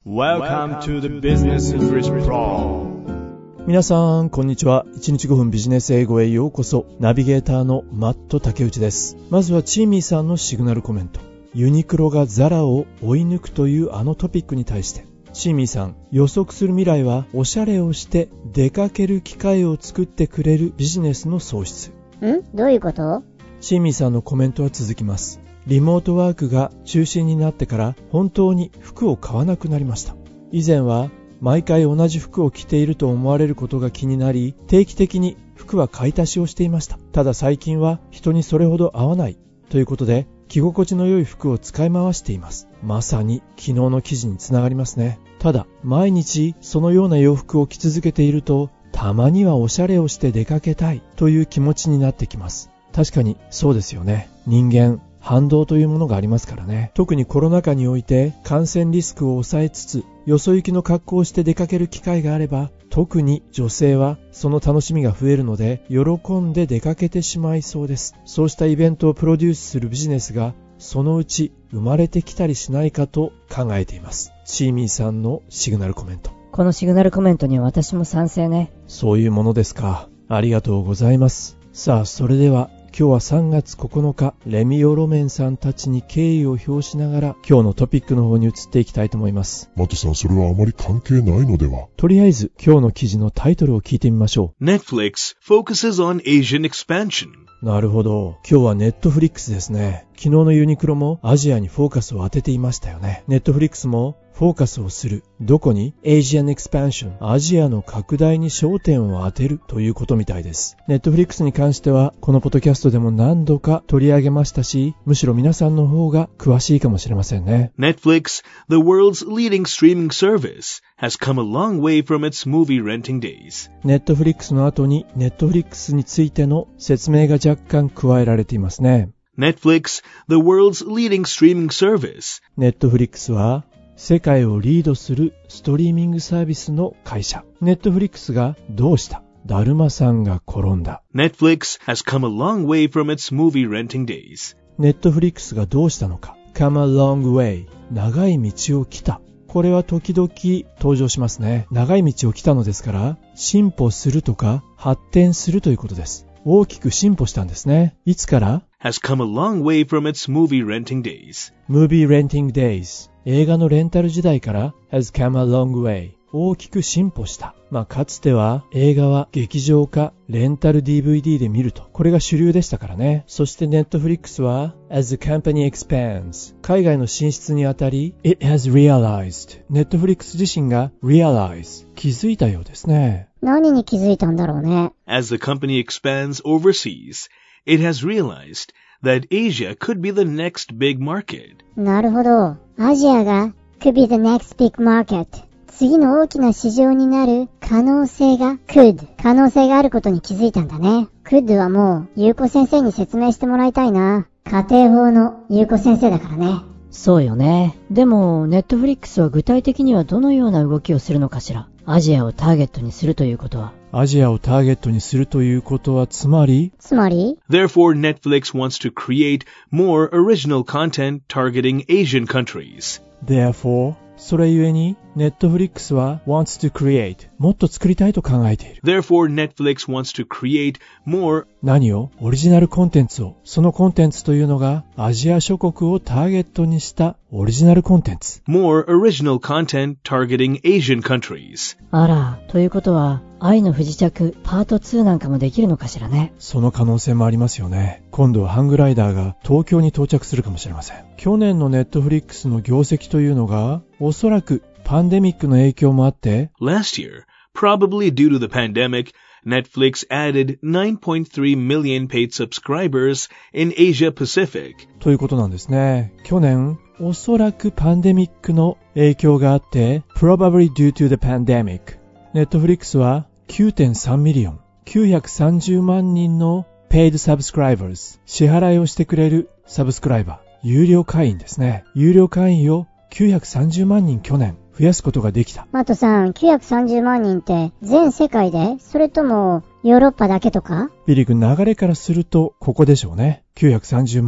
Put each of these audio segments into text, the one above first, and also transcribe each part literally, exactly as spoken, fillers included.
Welcome to the Business English Pro。 皆さんこんにちは。いちにちごふんビジネス英語へようこそ。ナビゲーターのマット竹内です。まずはチーミーさんのシグナルコメント。ユニクロがザラを追い抜くというあのトピックに対して、チーミーさん、予測する未来はおしゃれをして出かける機会を作ってくれるビジネスの創出。 ん？どういうこと？ チーミーさんのコメントは続きます。リモートワークが中心になってから本当に服を買わなくなりました。以前は毎回同じ服を着ていると思われることが気になり、定期的に服は買い足しをしていました。ただ最近は人にそれほど合わないということで、着心地の良い服を使い回しています。まさに昨日の記事につながりますね。ただ毎日そのような洋服を着続けていると、たまにはおしゃれをして出かけたいという気持ちになってきます。確かにそうですよね。人間反動というものがありますからね。特にコロナ禍において感染リスクを抑えつつ、よそ行きの格好をして出かける機会があれば、特に女性はその楽しみが増えるので喜んで出かけてしまいそうです。そうしたイベントをプロデュースするビジネスがそのうち生まれてきたりしないかと考えています。チーミーさんのシグナルコメント。 このシグナルコメントには私も賛成ね。 そういうものですか。ありがとうございます。さあ、それでは今日はさんがつここのか、レミオロメンさんたちに敬意を表しながら今日のトピックの方に移っていきたいと思います。 マトさん、それはあまり関係ないのでは？ とりあえず今日の記事のタイトルを聞いてみましょう。 Netflix focuses on Asian expansion。 なるほど。今日はネットフリックスですね。昨日のユニクロもアジアにフォーカスを当てていましたよね。ネットフリックスもフォーカスをする。どこに？ Asian Expansion。アジアの拡大に焦点を当てるということみたいです。ネットフリックスに関しては、このポッドキャストでも何度か取り上げましたし、むしろ皆さんの方が詳しいかもしれませんね。 Netflix, the world's leading streaming service, has come a long way from its movie renting days。 ネットフリックスの後にネットフリックスについての説明が若干加えられていますね。 Netflix, the world's leading streaming service。 ネットフリックスは世界をリードするストリーミングサービスの会社。ネットフリックスがどうした？だるまさんが転んだ。 Netflix has come a long way from its movie renting days。 ネットフリックスがどうしたのか。 come a long way。 長い道を来た。これは時々登場しますね。長い道を来たのですから、進歩するとか発展するということです。大きく進歩したんですね。いつから？ has come a long way from its movie renting days。 movie renting days。映画のレンタル時代から has come a long way。 大きく進歩した。まあかつては映画は劇場かレンタル ディーブイディー で見ると、これが主流でしたからね。そしてネットフリックスは as the company expands。 海外の進出にあたり it has realized。 ネットフリックス自身が realize 気づいたようですね。 何に気づいたんだろうね。 As the company expands overseas, it has realized that Asia could be the next big market。 なるほど。アジアが could be the next big market。 次の大きな市場になる可能性が could。 可能性があることに気づいたんだね。could はもうゆうこ先生に説明してもらいたいな。家庭法のゆうこ先生だからね。 そうよね。でもネットフリックスは具体的にはどのような動きをするのかしら。アジアをターゲットにするということは。 アジアをターゲットにするということはつまりつまり Therefore, Netflix wants to create more original content targeting Asian countries。 Therefore、それゆえにネットフリックスは wants to create、 もっと作りたいと考えている。 Therefore, Netflix wants to create more 何を？オリジナルコンテンツを。そのコンテンツというのがアジア諸国をターゲットにしたオリジナルコンテンツ。 more original content targeting Asian countries。 あら、ということは愛の不時着パートツーなんかもできるのかしらね。 その可能性もありますよね。今度はハングライダーが東京に到着するかもしれません。去年のネットフリックスの業績というのがおそらくパンデミックの影響もあって Last year, probably due to the pandemic, Netflix added nine point three million paid subscribers in Asia Pacific。 ということなんですね。去年おそらくパンデミックの影響があって probably due to the pandemic、 ネットフリックスは きゅうてんさんミリオン、きゅうひゃくさんじゅうまんにんの paid subscribers、 支払いをしてくれるサブスクライバー、有料会員ですね。有料会員をきゅうひゃくさんじゅうまんにん去年増やすことができた。 マトさん、きゅうひゃくさんじゅうまんにんって全世界で？それともヨーロッパだけとか？ ビリ君、流れからするとここでしょうね。きゅうひゃくさんじゅうまんにん。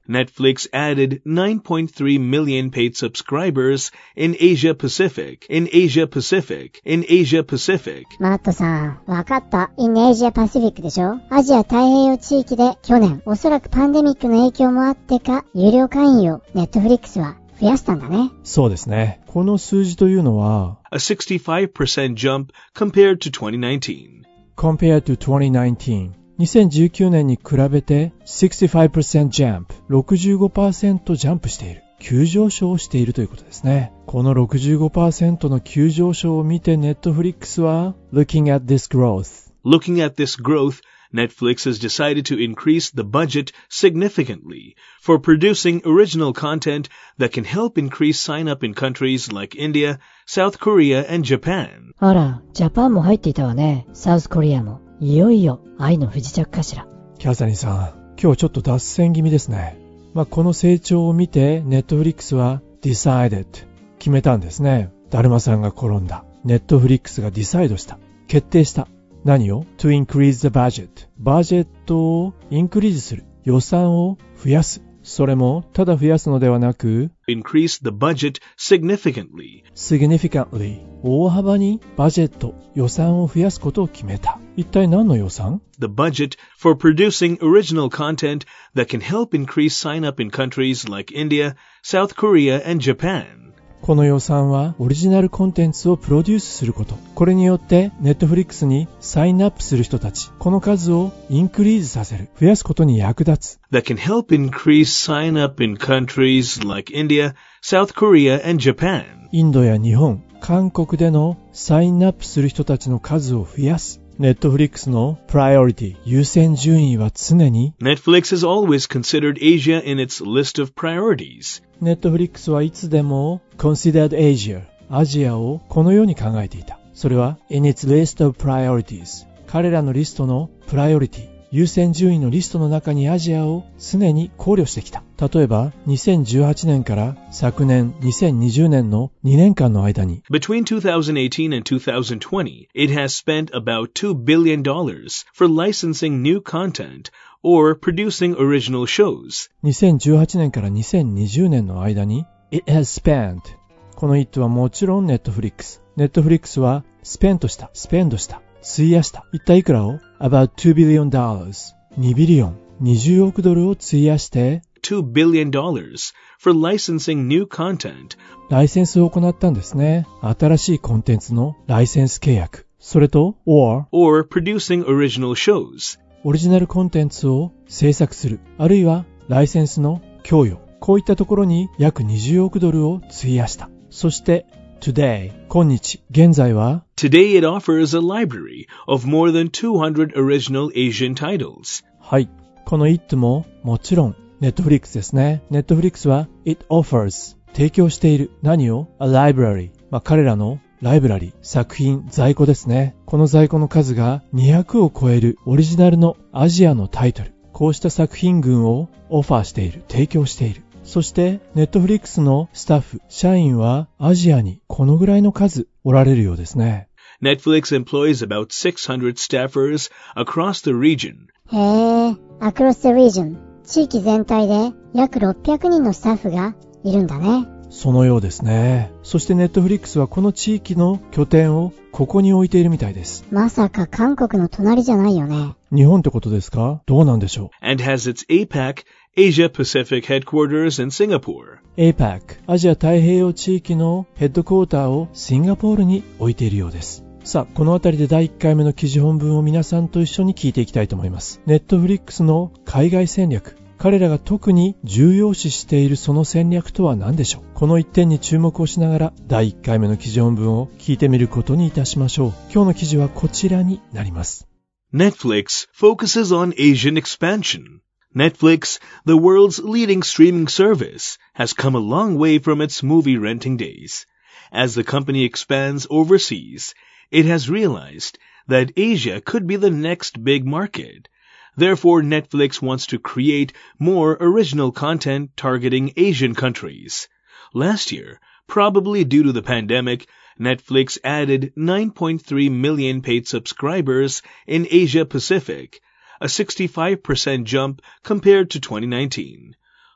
Netflix added nine point three million paid subscribers in Asia Pacific, in Asia Pacific, in Asia Pacific. マットさん、わかった。in Asia Pacific でしょ？アジア太平洋地域で去年、おそらくパンデミックの影響もあってか、有料会員を Netflix は増やしたんだね。 そうですね。この数字というのは、 A sixty-five percent jump compared to twenty nineteen. compared to twenty nineteen。にせんじゅうきゅうねんに比べて sixty-five percent jump、ろくじゅうごパーセント ジャンプしている。急上昇しているということですね。この ろくじゅうごパーセント の急上昇を見て Netflix は Looking at this growth Looking at this growth, Netflix has decided to increase the budget significantly for producing original content that can help increase sign-up in countries like India, South Korea, and Japan. あら、ジャパンも入っていたわね。サウスコリアも。いよいよ愛の不時着かしら。 キャサリンさん、今日ちょっと脱線気味ですね。まあ、この成長を見て Netflix は decided 決めたんですね。だるまさんが転んだ。Netflix が decide した。決定した。何を ?to increase the budget。バジェットをインクリーズする。予算を増やす。それもただ増やすのではなく increase the budget significantly. significantly 大幅にバジェット予算を増やすことを決めた。一体何の予算？ The budget for producing original content that can help increase sign-up in countries like India, South Korea, and Japan. この予算はオリジナルコンテンツをプロデュースすること。これによって Netflix にサインアップする人たち、この数をインクリーズさせる、増やすことに役立つ。 That can help increase sign-up in countries like India, South Korea, and Japan. インドや日本、韓国でのサインアップする人たちの数を増やす。Netflix の priority 優先順位は常に Netflix has always considered Asia in its list of priorities. Netflix はいつでも considered Asia アジアをこのように考えていた。それは in its list of priorities 彼らのリストの priority 優先順位のリストの中にアジアを常に考慮してきた。例えばにせんじゅうはちねんから昨年にせんにじゅうねんのにねんかんの間に Between twenty eighteen and twenty twenty, it has spent about two billion dollars for licensing new content or producing original shows. にせんじゅうはちねんからにせんにじゅうねんの間に It has spent この It はもちろん Netflix Netflix は spent した spend した費やした。一体いくらを ?about two billion dollars にビリオンにじゅうおくドルを費やして two billion dollars for licensing new content. ライセンスを行ったんですね。新しいコンテンツのライセンス契約。それと or, or producing original shows. オリジナルコンテンツを制作する。あるいはライセンスの供与。こういったところに約にじゅうおくドルを費やした。そしてToday, 今日、現在は Today it offers a library of more than two hundred original Asian titles. はい。この It ももちろん Netflix ですね。Netflix は It offers 提供している何を A library、まあ、彼らのライブラリ、作品、在庫ですね。この在庫の数がにひゃくを超えるオリジナルのアジアのタイトル。こうした作品群をオファーしている、提供している。そして、Netflix のスタッフ、社員はアジアにこのぐらいの数おられるようですね。 Netflix employs about six hundred staffers across the region. へー、across the region。地域全体で約ろっぴゃくにんのスタッフがいるんだね。 そのようですね。そして Netflix はこの地域の拠点をここに置いているみたいです。 まさか韓国の隣じゃないよね。 日本ってことですか？どうなんでしょう。 And has its A PAC, Asia Pacific headquarters in Singapore. エーパック、アジア太平洋地域のヘッドクォーターをシンガポールに置いているようです。さあ、このあたりでだいいっかいめの記事本文を皆さんと一緒に聞いていきたいと思います。Netflix の海外戦略。彼らが特に重要視しているその戦略とは何でしょう。この一点に注目をしながらだいいっかいめの記事本文を聞いてみることにいたしましょう。今日の記事はこちらになります。 Netflix focuses on Asian expansion. Netflix, the world's leading streaming service, has come a long way from its movie renting days. As the company expands overseas, it has realized that Asia could be the next big market.Therefore, Netflix wants to create more original content targeting Asian countries. Last year, probably due to the pandemic, Netflix added nine point three million paid subscribers in Asia Pacific, a sixty-five percent jump compared to twenty nineteen.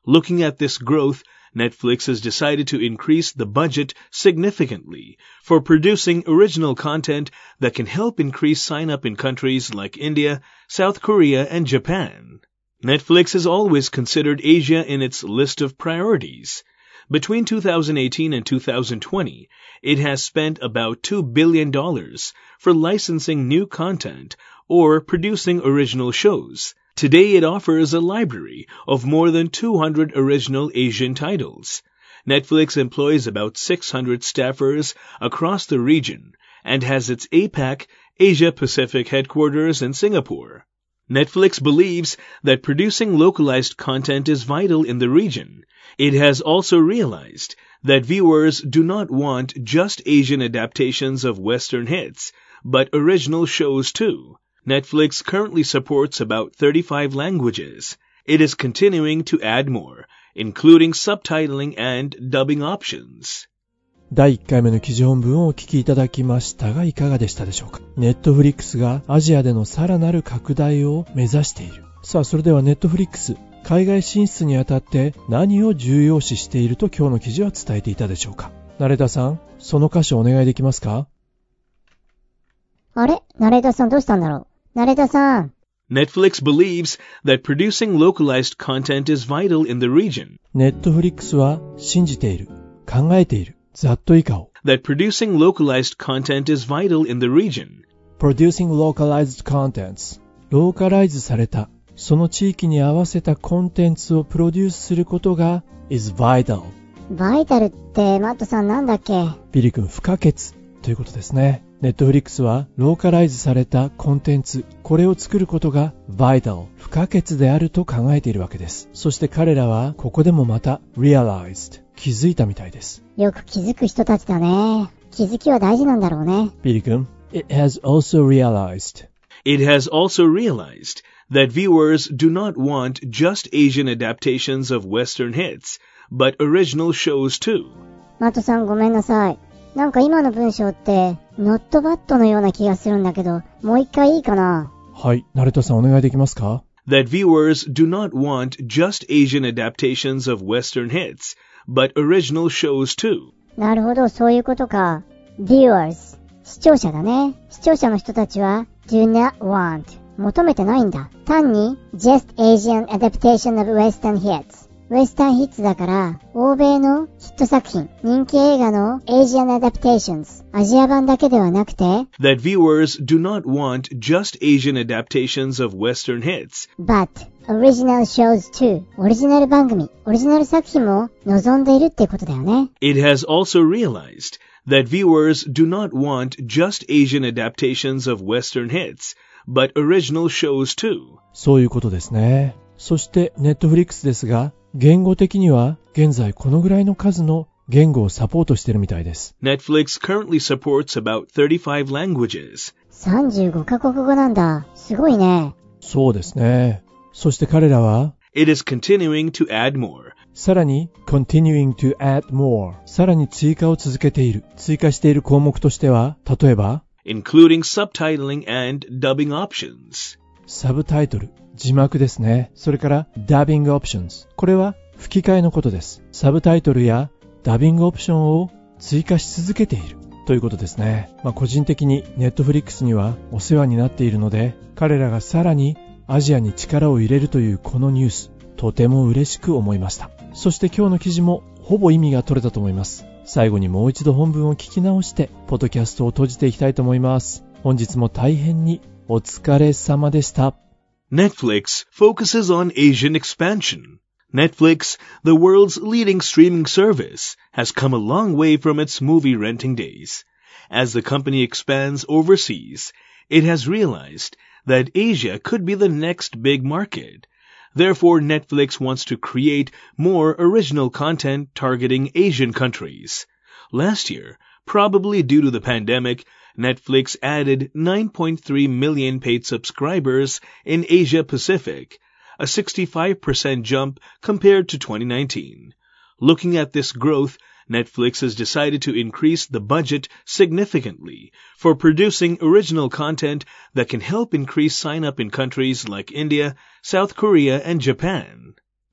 Looking at this growth, Netflix has decided to increase the budget significantly for producing original content that can help increase sign-up in countries like India, South Korea, and Japan. Netflix has always considered Asia in its list of priorities. Between two thousand eighteen and two thousand twenty, it has spent about two billion dollars for licensing new content or producing original shows. Today it offers a library of more than two hundred original Asian titles. Netflix employs about six hundred staffers across the region and has its APAC, Asia Pacific headquarters in Singapore. Netflix believes that producing localized content is vital in the region. It has also realized that viewers do not want just Asian adaptations of Western hits, but original shows too. Netflix currently supports about thirty-five languages. It is continuing to add more, including subtitling and dubbing options. だいいっかいめの記事本文をお聞きいただきましたがいかがでしたでしょうか。ネットフリックスがアジアでのさらなる拡大を目指している。さあそれではネットフリックス、海外進出にあたって何を重要視していると今日の記事は伝えていたでしょうか。ナレーターさん、その箇所お願いできますか。 あれナレーターさんどうしたんだろう。ナレーターさん。 Netflix believes that producing localized content is vital in the region. ネットフリックスは信じている、考えている。ざっと以下を。 That producing localized content is vital in the region. Producing localized contents. ローカライズされた、その地域に合わせたコンテンツをプロデュースすることが is vital。 バイタルってマットさんなんだっけ。 ビリ君不可欠ということですね。ネットフリックスはローカライズされたコンテンツ、これを作ることが vital、不可欠であると考えているわけです。そして彼らはここでもまた realized、気づいたみたいです。 よく気づく人たちだね。気づきは大事なんだろうね。 ビリ君、It has also realized. It has also realized that viewers do not want just Asian adaptations of Western hits, but original shows too. マットさんごめんなさい。なんか今の文章って not bad のような気がするんだけど、もう一回いいかな。 はい、ナレトさんお願いできますか。 That viewers do not want just Asian adaptations of Western hits, but original shows too. なるほど、そういうことか。viewers、視聴者だね。視聴者の人たちは do not want、求めてないんだ。単に just Asian adaptation of Western hits。ウェスタンヒッツだから、欧米のヒット作品、人気映画の Asian adaptations、アジア版だけではなくて、 That viewers do not want just Asian adaptations of Western hits, but original shows too、オリジナル番組、オリジナル作品も望んでいるってことだよね。 It has also realized that viewers do not want just Asian adaptations of Western hits, but original shows too. そういうことですね。そしてネットフリックスですが、言語的には現在このぐらいの数の言語をサポートしているみたいです。 Netflix currently supports about thirty-five languages. さんじゅうごカ国語なんだ。すごいね。 そうですね。そして彼らは It is continuing to add more. さらに continuing to add more さらに追加を続けている。追加している項目としては、例えば including subtitling and dubbing options. サブタイトル、字幕ですね。それから dubbing options。これは吹き替えのことです。サブタイトルやダビングオプションを追加し続けているということですね。まあ、個人的にネットフリックスにはお世話になっているので、彼らがさらにアジアに力を入れるというこのニュース、とても嬉しく思いました。そして今日の記事もほぼ意味が取れたと思います。最後にもう一度本文を聞き直して、ポッドキャストを閉じていきたいと思います。本日も大変にお疲れ様でした。 Netflix focuses on Asian expansion. Netflix, the world's leading streaming service, has come a long way from its movie renting days. As the company expands overseas, it has realized that Asia could be the next big market. Therefore, Netflix wants to create more original content targeting Asian countries. Last year, probably due to the pandemic, Netflix added nine point three million paid subscribers in Asia Pacific, a sixty-five percent jump compared to twenty nineteen. Looking at this growth, Netflix has decided to increase the budget significantly for producing original content that can help increase sign-up in countries like India, South Korea, and Japan.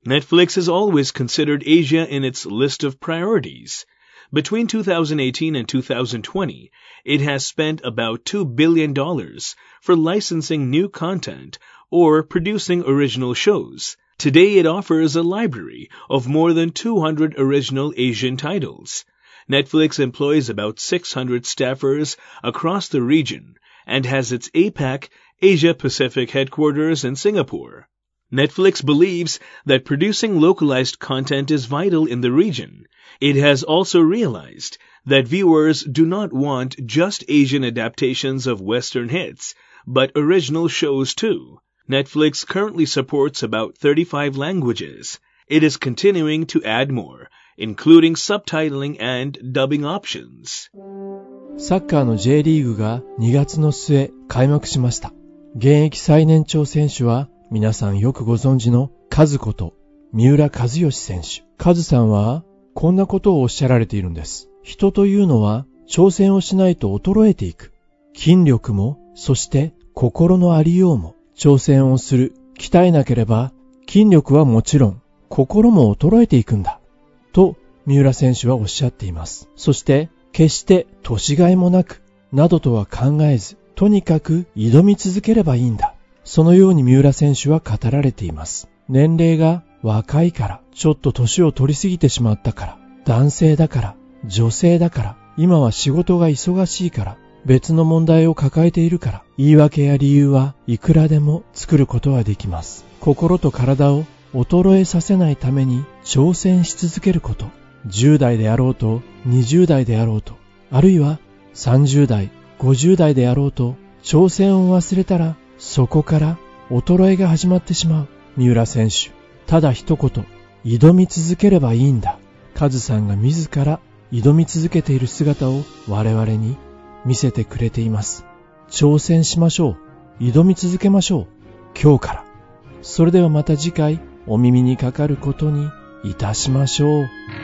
Netflix has always considered Asia in its list of priorities. Between two thousand eighteen and two thousand twenty, it has spent about two billion dollars for licensing new content or producing original shows. Today it offers a library of more than two hundred original Asian titles. Netflix employs about six hundred staffers across the region and has its APAC, Asia Pacific headquarters in Singapore. Netflix believes that producing localized content is vital in the region. It has also realized that viewers do not want just Asian adaptations of Western hits, but original shows too. Netflix currently supports about thirty-five languages. It is continuing to add more, including subtitling and dubbing options. サッカーの J リーグがにがつの末開幕しました。現役最年長選手は皆さんよくご存知のカズこと三浦知良選手。カズさんはこんなことをおっしゃられているんです。人というのは挑戦をしないと衰えていく。筋力も、そして心のありようも。挑戦をする、鍛えなければ筋力はもちろん心も衰えていくんだ。と三浦選手はおっしゃっています。そして決して年がいもなくなどとは考えず、とにかく挑み続ければいいんだ。そのように三浦選手は語られています。年齢が若いから、ちょっと年を取りすぎてしまったから、男性だから、女性だから、今は仕事が忙しいから、別の問題を抱えているから、言い訳や理由はいくらでも作ることはできます。心と体を衰えさせないために挑戦し続けること。じゅう代であろうと、にじゅう代であろうと、あるいはさんじゅう代、ごじゅう代であろうと、挑戦を忘れたら、そこから衰えが始まってしまう。三浦選手、ただ一言、挑み続ければいいんだ。カズさんが自ら挑み続けている姿を我々に見せてくれています。挑戦しましょう。挑み続けましょう。今日から。それではまた次回お耳にかかることにいたしましょう。